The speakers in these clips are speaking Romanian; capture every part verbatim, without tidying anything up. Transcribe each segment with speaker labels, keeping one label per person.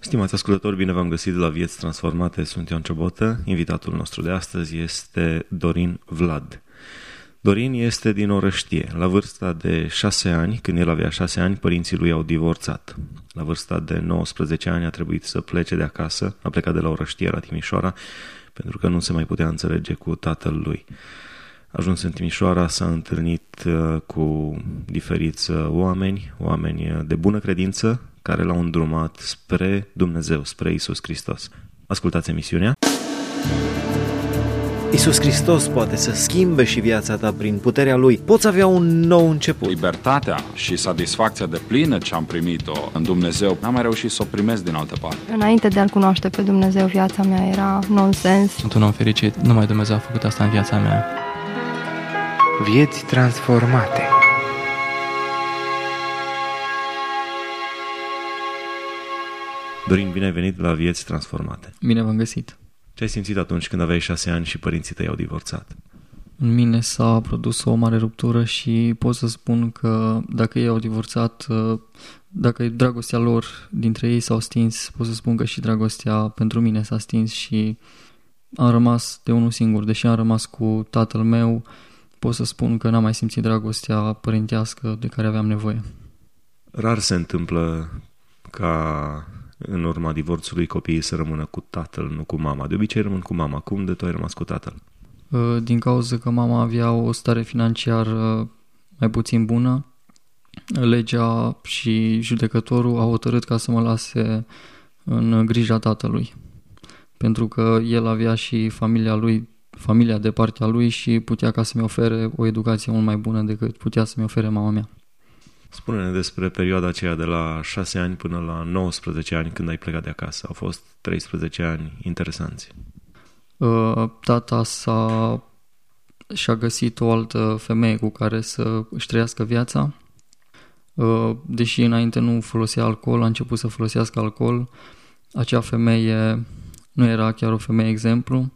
Speaker 1: Stimați ascultători, bine v-am găsit la Vieți Transformate, sunt Ioan Ciobotă. Invitatul nostru de astăzi este Dorin Vlad. Dorin este din Orăștie. La vârsta de șase ani, când el avea șase ani, părinții lui au divorțat. La vârsta de nouăsprezece ani a trebuit să plece de acasă, a plecat de la Orăștie la Timișoara, pentru că nu se mai putea înțelege cu tatăl lui. Ajuns în Timișoara, s-a întâlnit cu diferiți oameni, oameni de bună credință, care l-au îndrumat spre Dumnezeu, spre Iisus Hristos. Ascultați emisiunea.
Speaker 2: Iisus Hristos poate să schimbe și viața ta prin puterea Lui. Poți avea un nou început.
Speaker 3: Libertatea și satisfacția de plină ce am primit-o în Dumnezeu, n-am mai reușit să o primesc din altă parte.
Speaker 4: Înainte de a-L cunoaște pe Dumnezeu, viața mea era nonsens.
Speaker 5: Sunt un om fericit, numai Dumnezeu a făcut asta în viața mea.
Speaker 6: Vieți transformate.
Speaker 1: Dorin, bine ai venit la Vieți Transformate.
Speaker 5: Bine v-am găsit.
Speaker 1: Ce ai simțit atunci când aveai șase ani și părinții tăi au divorțat?
Speaker 5: În mine s-a produs o mare ruptură și pot să spun că dacă ei au divorțat, dacă dragostea lor dintre ei s-au stins, pot să spun că și dragostea pentru mine s-a stins și am rămas de unul singur. Deși am rămas cu tatăl meu, pot să spun că n-am mai simțit dragostea părintească de care aveam nevoie.
Speaker 1: Rar se întâmplă ca în urma divorțului copiii să rămână cu tatăl, nu cu mama. De obicei rămân cu mama. Cum de tu ai rămas cu tatăl?
Speaker 5: Din cauza că mama avea o stare financiară mai puțin bună, legea și judecătorul au hotărât ca să mă lase în grija tatălui. Pentru că el avea și familia lui, familia de partea lui și putea ca să-mi ofere o educație mult mai bună decât putea să-mi ofere mama mea.
Speaker 1: Spune-ne despre perioada aceea de la șase ani până la nouăsprezece ani când ai plecat de acasă. Au fost treisprezece ani interesanți.
Speaker 5: Tata s-a, și-a găsit o altă femeie cu care să își trăiască viața. Deși înainte nu folosea alcool, a început să folosească alcool. Acea femeie nu era chiar o femeie exemplu.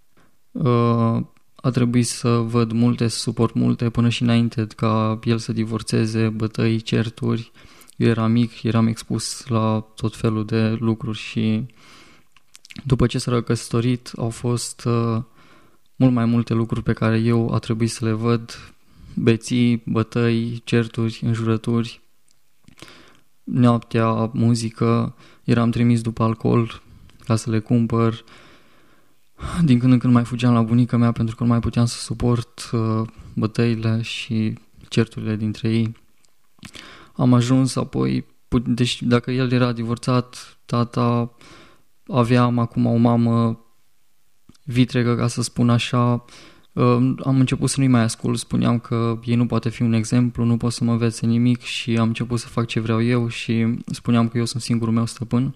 Speaker 5: A trebuit să văd multe, să suport multe până și înainte ca el să divorțeze, bătăi, certuri. Eu eram mic, eram expus la tot felul de lucruri și după ce s-a căsătorit au fost uh, mult mai multe lucruri pe care eu a trebuit să le văd. Beții, bătăi, certuri, înjurături, noaptea, muzică. Eram trimis după alcool ca să le cumpăr. Din când în când mai fugeam la bunica mea pentru că nu mai puteam să suport uh, bătăile și certurile dintre ei. Am ajuns apoi, deci dacă el era divorțat, tata, aveam acum o mamă vitregă, ca să spun așa. Uh, am început să nu-i mai ascult, spuneam că ei nu poate fi un exemplu, nu pot să mă învețe nimic și am început să fac ce vreau eu și spuneam că eu sunt singurul meu stăpân.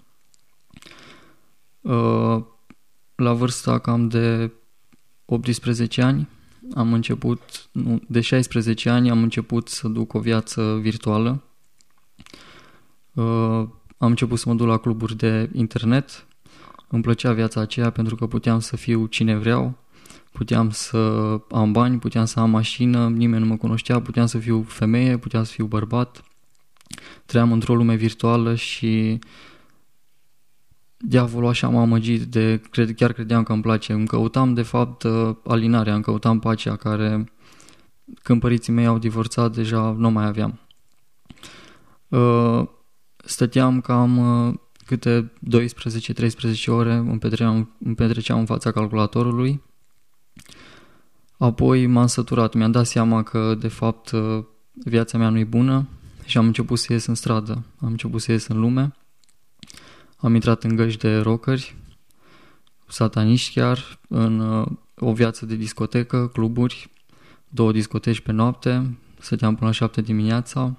Speaker 5: Uh, La vârsta cam de optsprezece ani, am început, nu, de șaisprezece ani am început să duc o viață virtuală. Uh, am început să mă duc la cluburi de internet. Îmi plăcea viața aceea pentru că puteam să fiu cine vreau, puteam să am bani, puteam să am mașină, nimeni nu mă cunoștea, puteam să fiu femeie, puteam să fiu bărbat. Trăiam într-o lume virtuală și diavolul așa m-a amăgit, de, cred, chiar credeam că îmi place. Îmi căutam, de fapt, alinarea, îmi căutam pacea care, când părinții mei au divorțat, deja nu mai aveam. Stăteam cam câte douăsprezece treisprezece ore, îmi petreceam, îmi petreceam în fața calculatorului. Apoi m-am săturat, mi-am dat seama că, de fapt, viața mea nu-i bună și am început să ies în stradă, am început să ies în lume. Am intrat în găști de rockeri, sataniști chiar, în uh, o viață de discotecă, cluburi, două discoteci pe noapte, stăteam până la șapte dimineața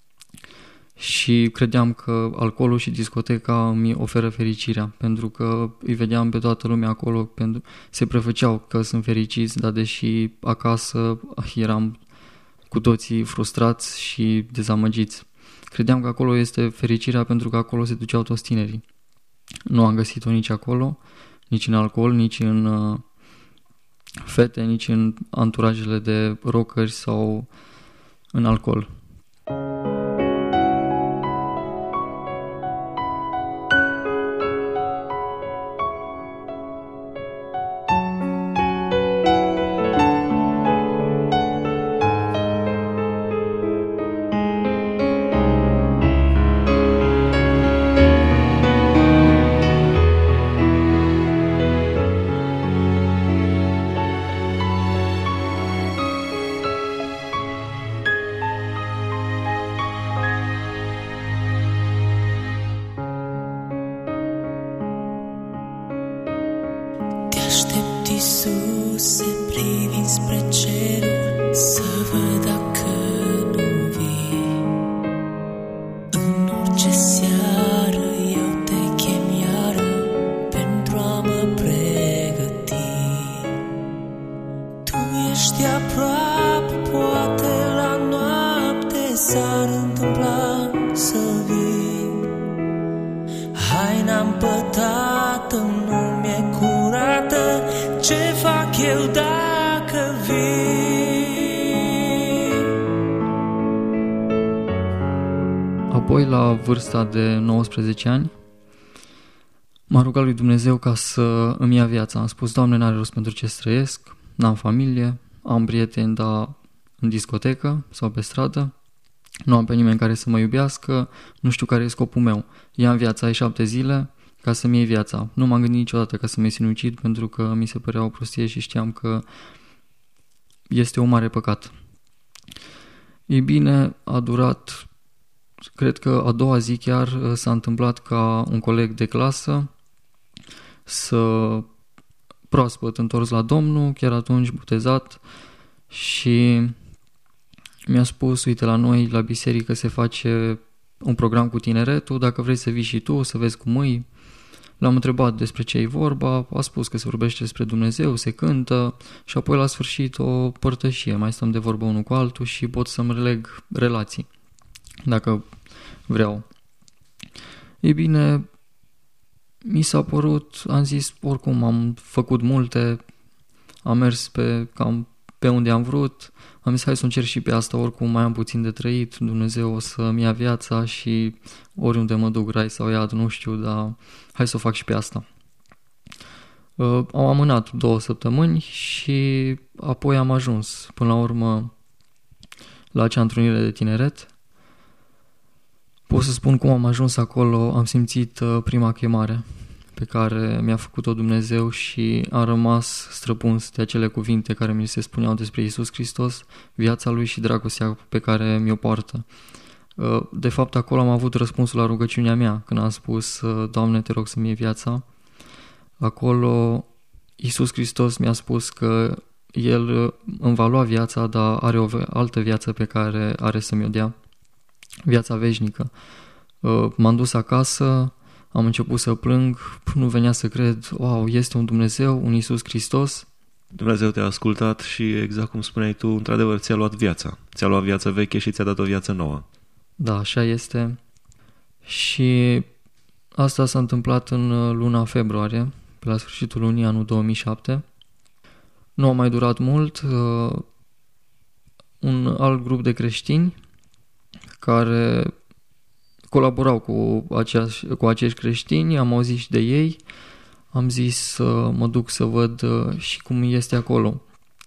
Speaker 5: și credeam că alcoolul și discoteca îmi oferă fericirea, pentru că îi vedeam pe toată lumea acolo, pentru se prefăceau că sunt fericiți, dar deși acasă eram cu toții frustrați și dezamăgiți. Credeam că acolo este fericirea pentru că acolo se duceau toți tinerii. Nu am găsit-o nici acolo, nici în alcool, nici în uh, fete, nici în anturajele de rockeri sau în alcool.
Speaker 7: Iisuse, privind spre cerul, să văd dacă nu vii. În orice seară eu te chem iară pentru a mă pregăti. Tu ești aproape, poate la noapte s-ar întâmpla să vii. Haina împătată nu mi-e curată, ce fac eu dacă vii?
Speaker 5: Apoi, la vârsta de nouăsprezece ani, m-a rugat lui Dumnezeu ca să îmi ia viața. Am spus: Doamne, n-are rost pentru ce trăiesc, n-am familie, am prieteni, dar în discotecă sau pe stradă, nu am pe nimeni care să mă iubească, nu știu care e scopul meu. Ia-mi viața, ai șapte zile ca să-mi iei viața. Nu m-am gândit niciodată ca să mă sinucid, pentru că mi se părea o prostie și știam că este un mare păcat. Ei bine, a durat, cred că a doua zi chiar s-a întâmplat ca un coleg de clasă să, proaspăt întors la Domnul, chiar atunci botezat, și mi-a spus: uite, la noi la biserică se face un program cu tineretul, dacă vrei să vii și tu, să vezi cum îi. L-am întrebat despre ce e vorba, a spus că se vorbește despre Dumnezeu, se cântă și apoi la sfârșit o părtășie, mai stăm de vorbă unul cu altul și pot să-mi releg relații, dacă vreau. Ei bine, mi s-a părut, am zis, oricum am făcut multe, am mers pe cam pe unde am vrut, am zis hai să încerc și pe asta, oricum mai am puțin de trăit, Dumnezeu o să-mi ia viața și oriunde mă duc, rai sau iad, nu știu, dar hai să o fac și pe asta. Uh, am amânat două săptămâni și apoi am ajuns până la urmă la acea întrunire de tineret. Pot să spun cum am ajuns acolo, am simțit uh, prima chemare pe care mi-a făcut-o Dumnezeu și am rămas străpuns de acele cuvinte care mi se spuneau despre Iisus Hristos, viața Lui și dragostea pe care mi-o poartă. De fapt, acolo am avut răspunsul la rugăciunea mea, când am spus: Doamne, te rog să-mi iei viața. Acolo Iisus Hristos mi-a spus că El îmi va lua viața, dar are o altă viață pe care are să mi-o dea, viața veșnică. M-am dus acasă, am început să plâng, nu venea să cred, wow, este un Dumnezeu, un Iisus Hristos.
Speaker 1: Dumnezeu te-a ascultat și, exact cum spuneai tu, într-adevăr ți-a luat viața. Ți-a luat viața veche și ți-a dat o viață nouă.
Speaker 5: Da, așa este. Și asta s-a întâmplat în luna februarie, pe la sfârșitul lunii anul două mii șapte. Nu a mai durat mult. Un alt grup de creștini care colaborau cu, aceași, cu acești creștini, am auzit și de ei, am zis să mă duc să văd și cum este acolo.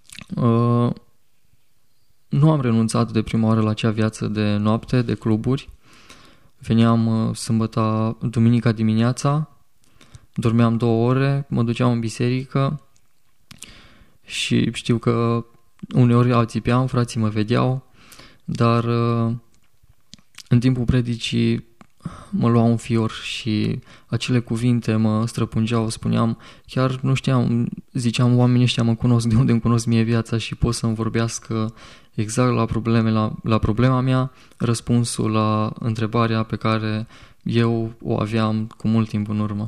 Speaker 5: Nu am renunțat de prima oară la acea viață de noapte, de cluburi. Veneam sâmbătă, duminica dimineața, dormeam două ore, mă duceam în biserică și știu că uneori alții țipeam, frații mă vedeau, dar în timpul predicii mă lua un fior și acele cuvinte mă străpungeau, spuneam, chiar nu știam, ziceam, oamenii ăștia mă cunosc, de unde îmi cunosc mie viața și pot să-mi vorbească exact la, probleme, la, la problema mea, răspunsul la întrebarea pe care eu o aveam cu mult timp în urmă.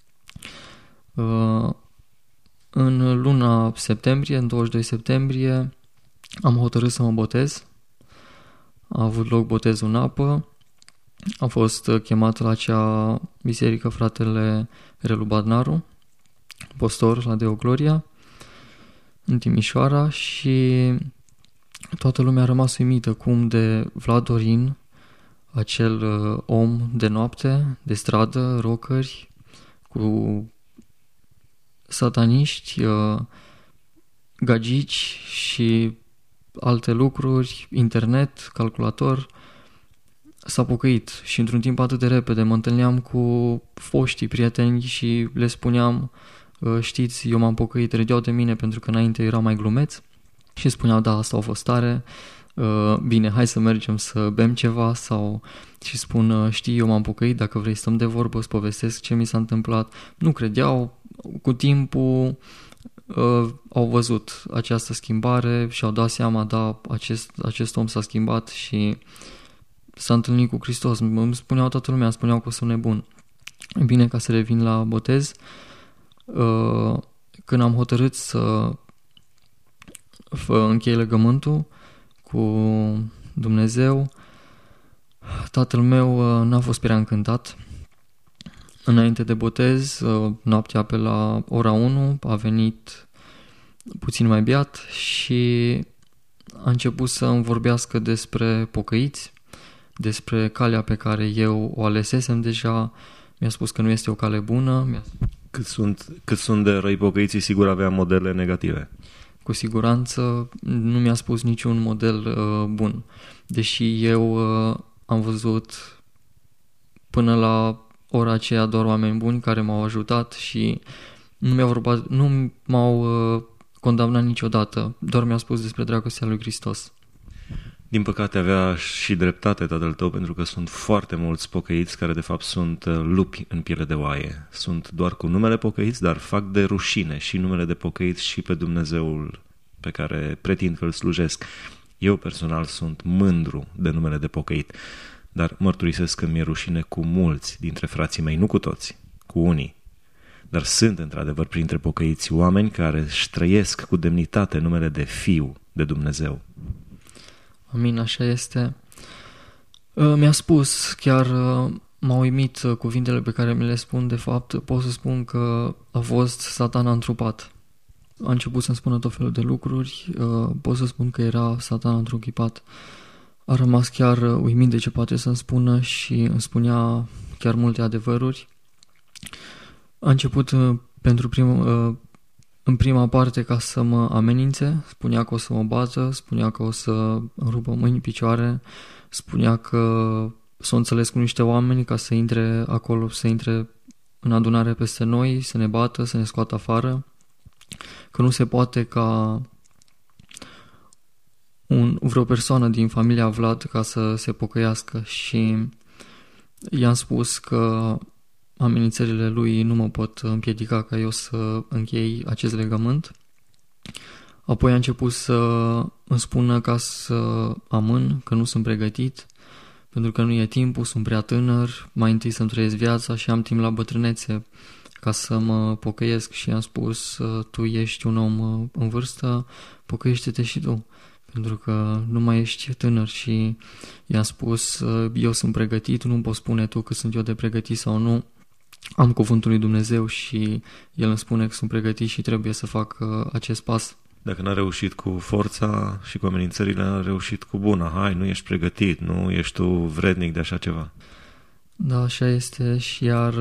Speaker 5: În luna septembrie, în douăzeci și doi septembrie, am hotărât să mă botez. A avut loc botezul în apă. Am fost chemat la acea biserică fratele Relu Badnaru, postor la Deo Gloria, în Timișoara, și toată lumea a rămas uimită cum de Vlad Dorin, acel om de noapte, de stradă, rockeri, cu sataniști, gagici și alte lucruri, internet, calculator, s-a pocăit și într-un timp atât de repede. Mă întâlneam cu foștii prieteni și le spuneam, știți, eu m-am pocăit, râdeau de mine pentru că înainte era mai glumeț și spuneau, da, asta a fost tare, bine, hai să mergem să bem ceva, sau și spun, știi, eu m-am pocăit, dacă vrei stăm de vorbă, îți povestesc ce mi s-a întâmplat. Nu credeau, cu timpul uh, au văzut această schimbare și au dat seama, da, acest, acest om s-a schimbat și s-a întâlnit cu Hristos. Îmi spuneau toată lumea, îmi spuneau că sunt nebun. Bine, ca să revin la botez, uh, când am hotărât să închei legământul cu Dumnezeu, tatăl meu n-a fost prea încântat. Înainte de botez, noaptea pe la ora unu, a venit puțin mai beat și a început să îmi vorbească despre pocăiți, despre calea pe care eu o alesesem deja. Mi-a spus că nu este o cale bună. Mi-a...
Speaker 1: Cât sunt, cât sunt de răi pocăiții, sigur avea modele negative.
Speaker 5: Cu siguranță nu mi-a spus niciun model uh, bun. Deși eu uh, am văzut până la ora aceea doar oameni buni care m-au ajutat și nu, mi-au vorbat, nu m-au uh, condamnat niciodată. Doar mi-a spus despre dragostea lui Hristos.
Speaker 1: Din păcate avea și dreptate tatăl tău, pentru că sunt foarte mulți pocăiți care de fapt sunt lupi în piele de oaie. Sunt doar cu numele pocăiți, dar fac de rușine și numele de pocăiți și pe Dumnezeul pe care pretind că îl slujesc. Eu personal sunt mândru de numele de pocăit, dar mărturisesc că mi-e rușine cu mulți dintre frații mei, nu cu toți, cu unii. Dar sunt într-adevăr printre pocăiți oameni care își trăiesc cu demnitate numele de Fiu de Dumnezeu.
Speaker 5: Amin, așa este. Mi-a spus, chiar m-a uimit cuvintele pe care mi le spun, de fapt pot să spun că a fost Satana întrupat. A început să-mi spună tot felul de lucruri, pot să spun că era Satana întruchipat. A rămas chiar uimit de ce poate să-mi spună și îmi spunea chiar multe adevăruri. A început pentru prim, în prima parte ca să mă amenințe, spunea că o să mă bată, spunea că o să îmi rupă mâini, picioare, spunea că s-o înțeles cu niște oameni ca să intre acolo, să intre în adunare peste noi, să ne bată, să ne scoată afară, că nu se poate ca un, vreo persoană din familia Vlad ca să se pocăiască și i-am spus că amenințările lui nu mă pot împiedica ca eu să închei acest legământ. Apoi a început să îmi spună ca să amân, că nu sunt pregătit, pentru că nu e timpul, sunt prea tânăr, mai întâi să-mi trăiesc viața și am timp la bătrânețe ca să mă pocăiesc și am spus, tu ești un om în vârstă, pocăiește-te și tu, pentru că nu mai ești tânăr și i-am spus, eu sunt pregătit, nu pot spune tu că sunt eu de pregătit sau nu, am cuvântul lui Dumnezeu și El îmi spune că sunt pregătit și trebuie să fac acest pas.
Speaker 1: Dacă n-a reușit cu forța și cu amenințările, a reușit cu buna. Hai, nu ești pregătit, nu ești tu vrednic de așa ceva.
Speaker 5: Da, așa este și iar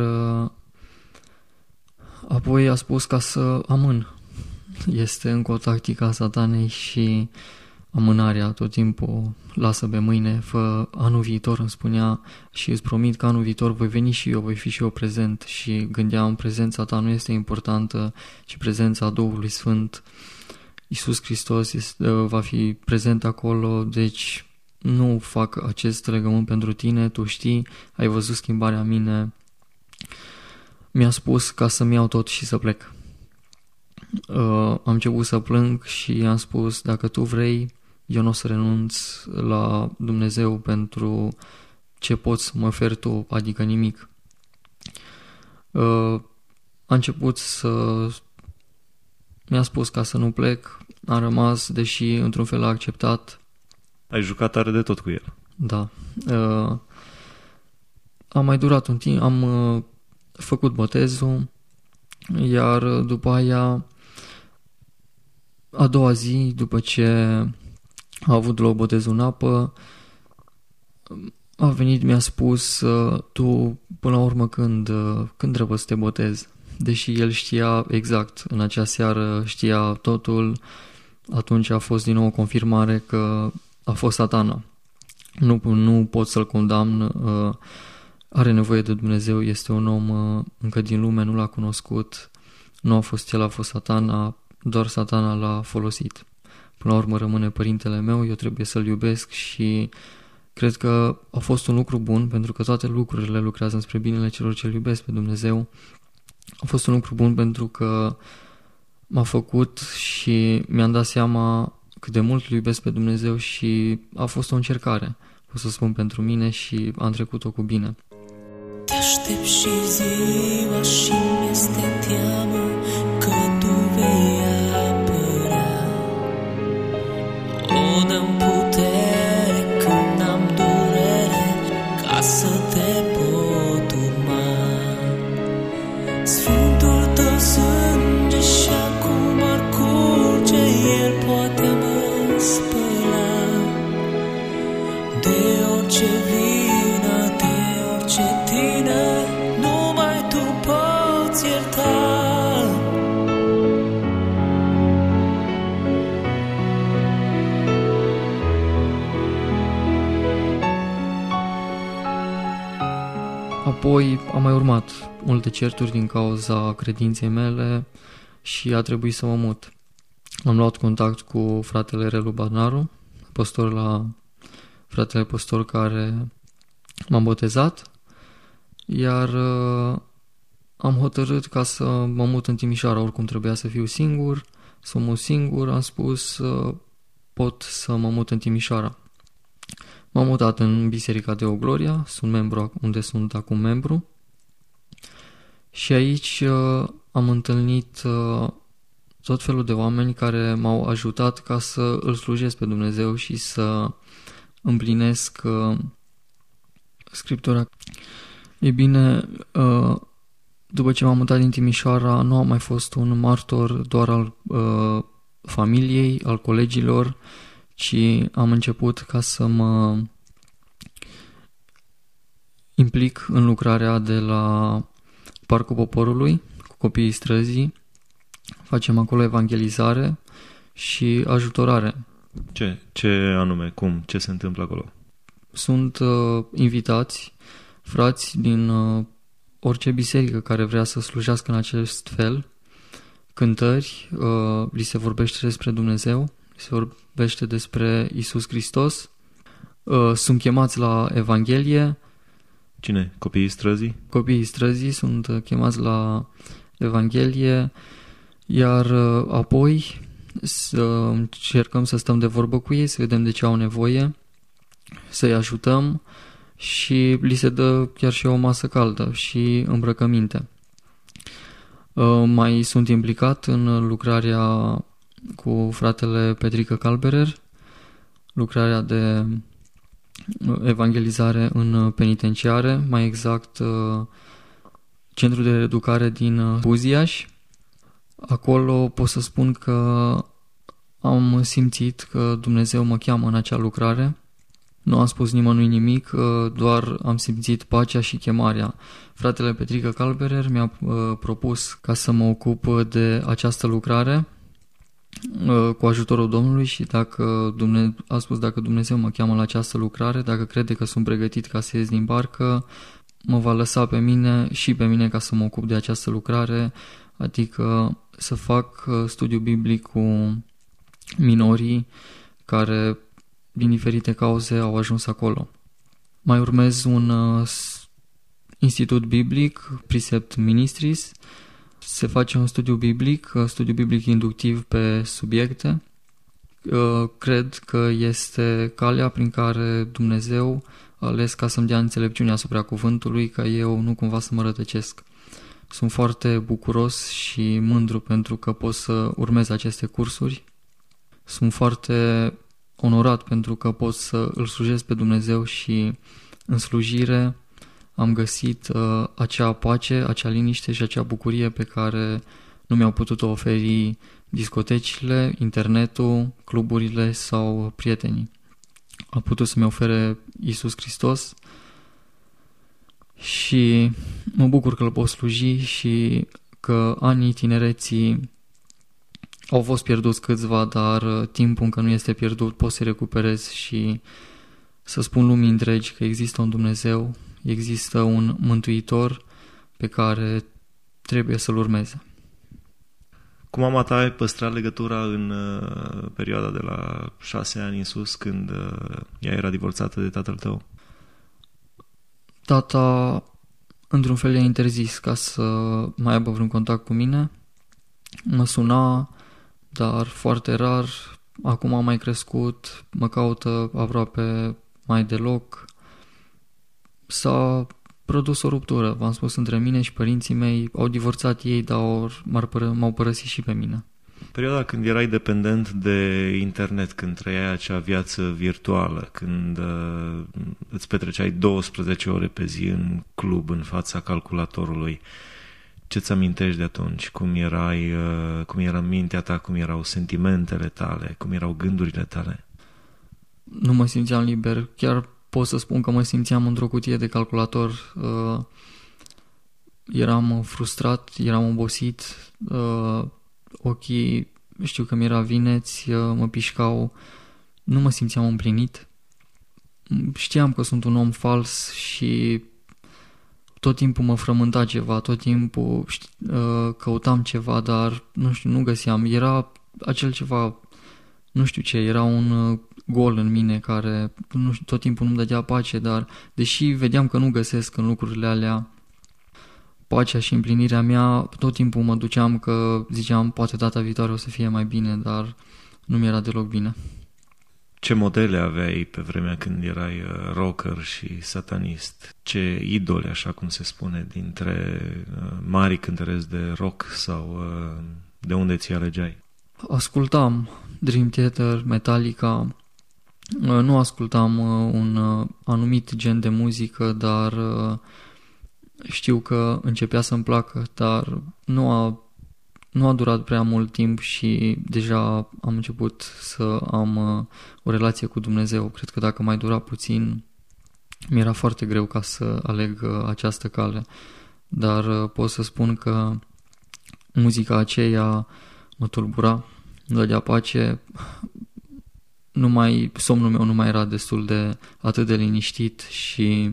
Speaker 5: apoi a spus ca să amân. Este încă o tactică a Satanei și amânarea tot timpul, lasă pe mâine, fă anul viitor, îmi spunea și îți promit că anul viitor voi veni și eu, voi fi și eu prezent și gândeam, prezența ta nu este importantă, ci prezența Duhului Sfânt. Iisus Hristos este, va fi prezent acolo, deci nu fac acest legământ pentru tine, tu știi, ai văzut schimbarea mine. Mi-a spus ca să-mi iau tot și să plec. Uh, am început să plâng și i-am spus, dacă tu vrei, eu nu o să renunț la Dumnezeu pentru ce poți să mă oferi tu, adică nimic. Uh, a început să... Mi-a spus ca să nu plec, am rămas, deși într-un fel a acceptat.
Speaker 1: Ai jucat tare de tot cu el.
Speaker 5: Da. Uh, am mai durat un timp, am uh, făcut botezul, iar după aia, a doua zi, după ce a avut loc botezul în apă, a venit, mi-a spus, tu până la urmă când, când trebuie să te botezi? Deși el știa exact, în acea seară știa totul, atunci a fost din nou o confirmare că a fost Satana. Nu, nu pot să-l condamn, are nevoie de Dumnezeu, este un om încă din lume, nu l-a cunoscut, nu a fost el, a fost Satana, doar Satana l-a folosit. Până la urmă rămâne părintele meu, eu trebuie să-l iubesc și cred că a fost un lucru bun, pentru că toate lucrurile lucrează spre binele celor ce îl iubesc pe Dumnezeu. A fost un lucru bun pentru că m-a făcut și mi-am dat seama cât de mult îl iubesc pe Dumnezeu și a fost o încercare, o să spun, pentru mine și am trecut-o cu bine.
Speaker 7: Te aștept și ziua și mi-este teamă că tu vei apărea. O dă-mi putere când am durere ca să te pot urma. Sfântul tău sânge și acum ar curge, el poate mă spăla de orice vină, de orice tine, numai tu poți ierta.
Speaker 5: Apoi a mai urmat multe certuri din cauza credinței mele și a trebuit să mă mut. Am luat contact cu fratele Relu Badnaru, pastor la fratele pastor care m-am botezat, iar uh, am hotărât ca să mă mut în Timișoara, oricum trebuia să fiu singur, să mă mut singur, am spus uh, pot să mă mut în Timișoara. M-am mutat în Biserica Deo Gloria, sunt membru unde sunt acum membru și aici uh, am întâlnit uh, tot felul de oameni care m-au ajutat ca să îl slujesc pe Dumnezeu și să împlinesc uh, Scriptura. E bine, uh, după ce m-am mutat din Timișoara, nu am mai fost un martor doar al uh, familiei, al colegilor, ci am început ca să mă implic în lucrarea de la Parcul Poporului cu copiii străzii. Facem acolo evangelizare și ajutorare.
Speaker 1: Ce, ce anume? Cum? Ce se întâmplă acolo?
Speaker 5: Sunt uh, invitați frați din uh, orice biserică care vrea să slujească în acest fel, cântări, uh, li se vorbește despre Dumnezeu, li se vorbește despre Iisus Hristos, uh, sunt chemați la Evanghelie.
Speaker 1: Cine? Copiii străzii?
Speaker 5: Copiii străzii sunt uh, chemați la Evanghelie, iar uh, apoi să încercăm să stăm de vorbă cu ei, să vedem de ce au nevoie, să-i ajutăm și li se dă chiar și o masă caldă și îmbrăcăminte. Mai sunt implicat în lucrarea cu fratele Petrică Calberer, lucrarea de evangelizare în penitenciare, mai exact centrul de reeducare din Buziaș. Acolo pot să spun că am simțit că Dumnezeu mă cheamă în acea lucrare. Nu am spus nimănui nimic, doar am simțit pacea și chemarea. Fratele Petrică Calberer mi-a propus ca să mă ocup de această lucrare cu ajutorul Domnului și dacă Dumnezeu, a spus dacă Dumnezeu mă cheamă la această lucrare, dacă crede că sunt pregătit ca să ies din barcă, mă va lăsa pe mine și pe mine ca să mă ocup de această lucrare, adică să fac studiu biblic cu minorii care din diferite cauze au ajuns acolo. Mai urmez un uh, institut biblic, Precept Ministries. Se face un studiu biblic, uh, studiu biblic inductiv pe subiecte. Uh, cred că este calea prin care Dumnezeu a ales ca să-mi dea înțelepciune asupra cuvântului, ca eu nu cumva să mă rătăcesc. Sunt foarte bucuros și mândru pentru că pot să urmez aceste cursuri. Sunt foarte onorat pentru că pot să îl slujesc pe Dumnezeu și în slujire am găsit uh, acea pace, acea liniște și acea bucurie pe care nu mi-au putut oferi discotecile, internetul, cluburile sau prietenii. A putut să-mi ofere Iisus Hristos și mă bucur că îl pot sluji și că anii tinereții au fost pierduți câțiva, dar timpul încă nu este pierdut, pot să recuperez și să spun lumii întregi că există un Dumnezeu, există un Mântuitor pe care trebuie să-L urmeze.
Speaker 1: Cu mama ta ai păstrat legătura în uh, perioada de la șase ani în sus, când uh, ea era divorțată de tatăl tău?
Speaker 5: Tata, într-un fel, i-a interzis ca să mai aibă vreun contact cu mine. mă suna, dar foarte rar. Acum am mai crescut, mă caută aproape mai deloc. S-a produs o ruptură, v-am spus, între mine și părinții mei. Au divorțat ei, dar m-ar pără, m-au părăsit și pe mine.
Speaker 1: Perioada când erai dependent de internet, când trăiai acea viață virtuală, când uh, îți petreceai douăsprezece ore pe zi în club, în fața calculatorului, ce-ți amintești de atunci? Cum erai, uh, cum era mintea ta, cum erau sentimentele tale, cum erau gândurile tale?
Speaker 5: Nu mă simțeam liber, chiar pot să spun că mă simțeam într-o cutie de calculator. Uh, eram frustrat, eram obosit, uh, ochii, știu că mi-era vineți, uh, mă pișcau, nu mă simțeam împlinit. Știam că sunt un om fals și tot timpul mă frământa ceva, tot timpul uh, căutam ceva, dar nu știu, nu găseam. Era acel ceva, nu știu ce, era un uh, gol în mine care nu știu, tot timpul nu-mi dădea pace, dar deși vedeam că nu găsesc în lucrurile alea pacea și împlinirea mea, tot timpul mă duceam că ziceam poate data viitoare o să fie mai bine, dar nu mi-era deloc bine.
Speaker 1: Ce modele aveai pe vremea când erai rocker și satanist? Ce idoli, așa cum se spune, dintre mari cântăreți de rock sau de unde ți alegeai?
Speaker 5: Ascultam Dream Theater, Metallica. Nu ascultam un anumit gen de muzică, dar știu că începea să-mi placă, dar nu a, nu a durat prea mult timp și deja am început să am o relație cu Dumnezeu. Cred că dacă mai dura puțin, mi-era foarte greu ca să aleg această cale. Dar pot să spun că muzica aceea mă tulbura, nu dădea pace. Nu mai, somnul meu nu mai era destul de atât de liniștit și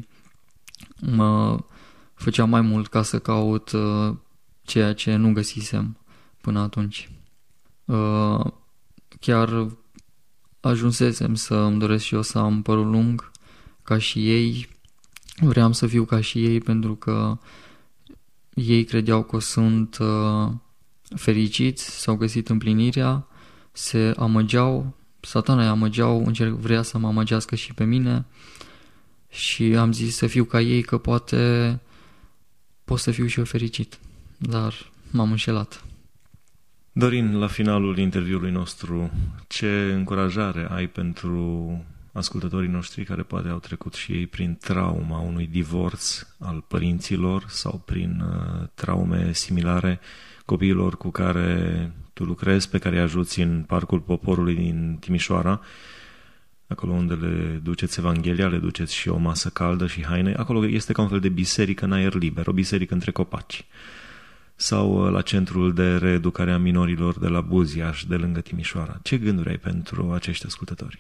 Speaker 5: mă făcea mai mult ca să caut uh, ceea ce nu găsisem până atunci. Uh, chiar ajunsesem să îmi doresc și eu să am părul lung ca și ei. Vreau să fiu ca și ei pentru că ei credeau că sunt uh, fericiți, s-au găsit împlinirea, se amăgeau, Satana îi amăgeau, încerc, vrea să mă amăgească și pe mine și am zis să fiu ca ei că poate pot să fiu și eu fericit, dar m-am înșelat.
Speaker 1: Dorin, la finalul interviului nostru, ce încurajare ai pentru ascultătorii noștri care poate au trecut și ei prin trauma unui divorț al părinților sau prin uh, traume similare, copiilor cu care tu lucrezi, pe care îi ajuți în Parcul Poporului din Timișoara, acolo unde le duceți Evanghelia, le duceți și o masă caldă și haine. Acolo este ca un fel de biserică în aer liber, o biserică între copaci. Sau la centrul de reeducare a minorilor de la Buziaș, de lângă Timișoara. Ce gânduri ai pentru acești ascultători?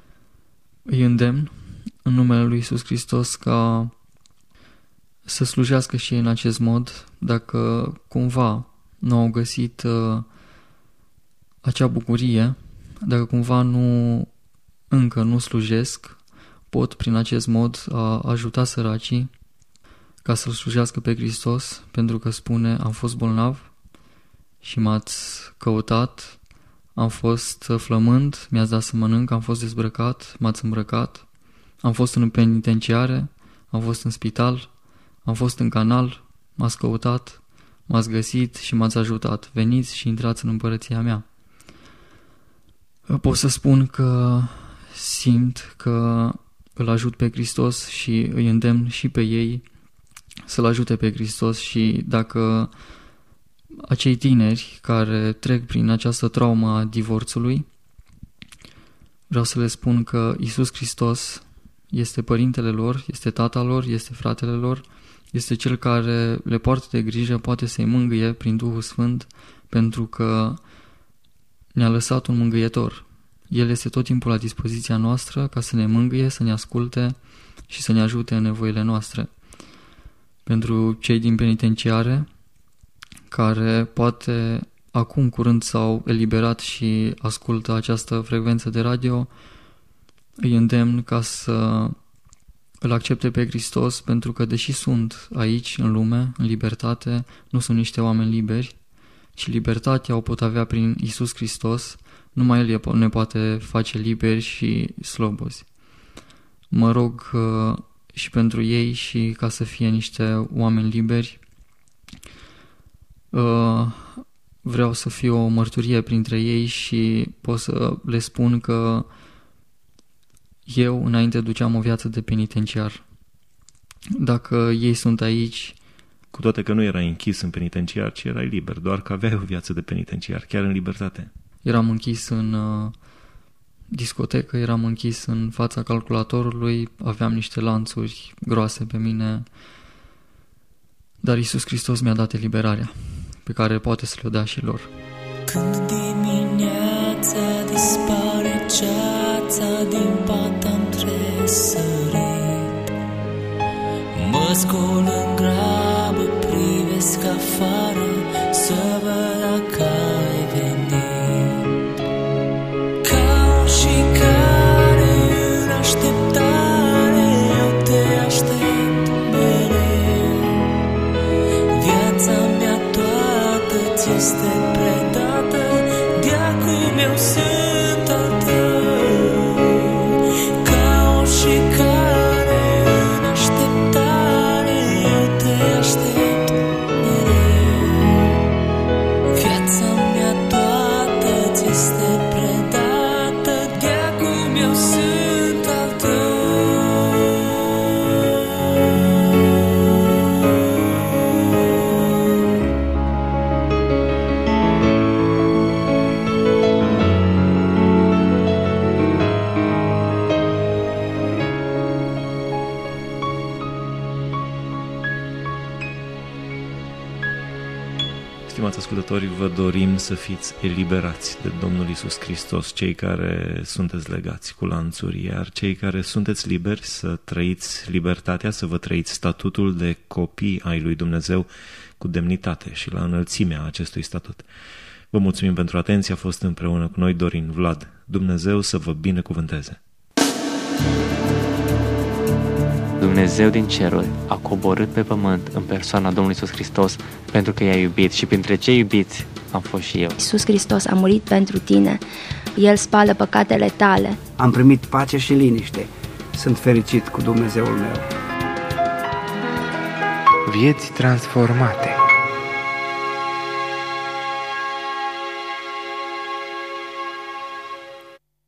Speaker 5: Îi îndemn în numele lui Iisus Hristos ca să slujească și ei în acest mod, dacă cumva nu au găsit uh, acea bucurie, dacă cumva nu încă nu slujesc, pot prin acest mod a ajuta săracii ca să-L slujească pe Hristos, pentru că spune, am fost bolnav și m-ați căutat, am fost flămând, mi-ați dat să mănânc, am fost dezbrăcat, m-ați îmbrăcat, am fost în penitenciare, am fost în spital, am fost în canal, m-ați căutat, m-ați găsit și m-ați ajutat. Veniți și intrați în împărăția mea. Pot să spun că simt că îl ajut pe Hristos și îi îndemn și pe ei să-L ajute pe Hristos și dacă acei tineri care trec prin această traumă a divorțului, vreau să le spun că Iisus Hristos este părintele lor, este tata lor, este fratele lor, este cel care le poartă de grijă, poate să-i mângâie prin Duhul Sfânt, pentru că ne-a lăsat un mângâietor. El este tot timpul la dispoziția noastră ca să ne mângâie, să ne asculte și să ne ajute în nevoile noastre. Pentru cei din penitenciare, care poate acum curând s-au eliberat și ascultă această frecvență de radio, îi îndemn ca să îl accepte pe Hristos, pentru că deși sunt aici în lume, în libertate, nu sunt niște oameni liberi, ci libertatea o pot avea prin Iisus Hristos, numai El ne poate face liberi și slobozi. Mă rog uh, și pentru ei și ca să fie niște oameni liberi. Uh, vreau să fiu o mărturie printre ei și pot să le spun că eu înainte duceam o viață de penitenciar. Dacă ei sunt aici...
Speaker 1: Cu toate că nu erai închis în penitenciar, ci erai liber, doar că aveai o viață de penitenciar, chiar în libertate.
Speaker 5: Eram închis în uh, discotecă, eram închis în fața calculatorului, aveam niște lanțuri groase pe mine, dar Iisus Hristos mi-a dat eliberarea, pe care poate să le dea și lor.
Speaker 7: Când dimineața dispare ceața, din pat am tresărit, mă scol în grabă, privesc afară, să văd dacă ai venit. Ca și care în așteptare, eu te aștept mereu. Viața mea toată ți este predată, de acum eu sunt al tău. Ca și care în așteptare, eu te aștept mereu. Viața mea toată ți este predată, de acum eu sunt al tău.
Speaker 1: Stimați ascultători, vă dorim să fiți eliberați de Domnul Iisus Hristos, cei care sunteți legați cu lanțuri, iar cei care sunteți liberi să trăiți libertatea, să vă trăiți statutul de copii ai lui Dumnezeu cu demnitate și la înălțimea acestui statut. Vă mulțumim pentru atenție, a fost împreună cu noi Dorin Vlad. Dumnezeu să vă binecuvânteze!
Speaker 8: Dumnezeu din ceruri a coborât pe pământ în persoana Domnului Iisus Hristos pentru că i-a iubit și printre cei iubiți am fost și eu.
Speaker 9: Iisus Hristos a murit pentru tine, El spală păcatele tale.
Speaker 10: Am primit pace și liniște, sunt fericit cu Dumnezeul meu.
Speaker 6: Vieți transformate.